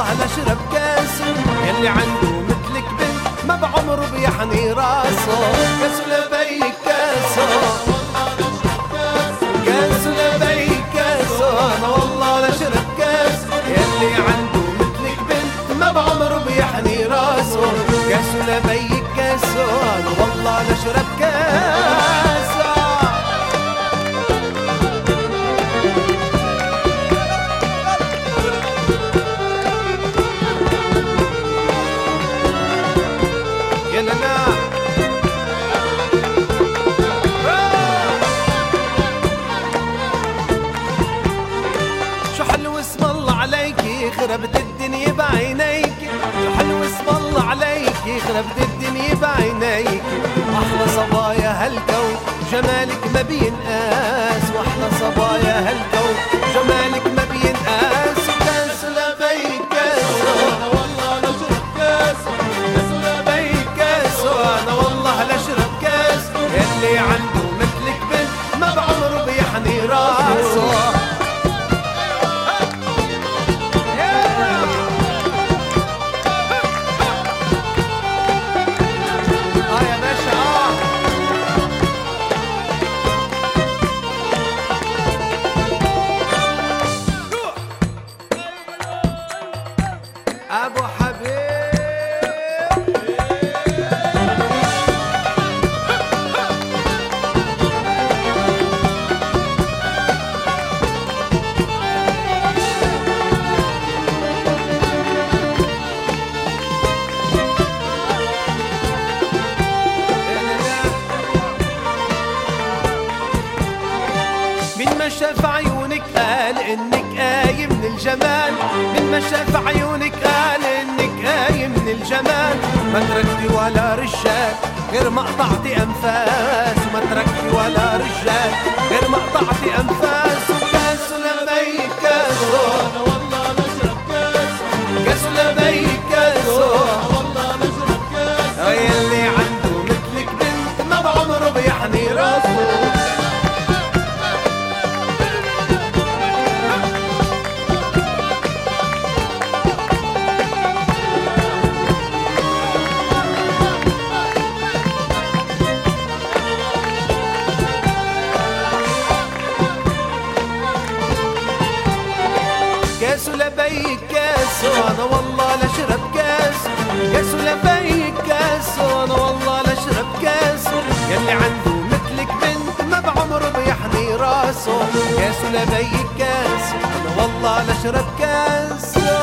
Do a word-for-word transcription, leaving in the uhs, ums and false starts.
لاشرب كاس، يلي عنده مثلك بنت ما بعمره بيحني راسه. كاس لبيك كاسه، كاس لبيك كاسه، انا والله لاشرب كاس، يلي عنده مثلك بنت ما بعمره بيحني راسه. كاس لبيك كاسه، انا والله لاشرب كاسه. يا لا شو حلو اسم الله عليكي، خربت الدنيا بعينيكي. شو حلو اسم الله عليكي، خربت الدنيا بعينيكي. احلى صبايا هالكون جمالك ما بينقاس، واحلى صبايا هالكون جمالك ما بينقاس. كاس لبيك كاسه، انا والله لاشرب كاسه. كاس لبيك كاسه، انا والله لاشرب كاس، يلي عنده مثلك بنت ما بعمره بيحني راسه. أبو حبيب من ما شاف عيونك قال إنك آية من الجمال. من ما شاف عيونك قال إنك آية من الجمال. ما تركتي ولا رجال غير ما قطعتي أنفاس. ما تركتي ولا رجال غير ما قطعتي أنفاس. وكاس لبيك كاسه، أنا والله لاشرب كاسه. كاس لبيك كاسه، أنا والله لاشرب كاسه، يلي عنده مثلك بنت ما بعمره بيحني راسه. كاس لبيك كاسه، انا والله لاشرب كاسه. كاس لبيك كاسه، انا والله لاشرب كاسه، يلي عنده مثلك بنت ما بعمره بيحني راسه. كاس لبيك كاسه، انا والله لاشرب كاسه.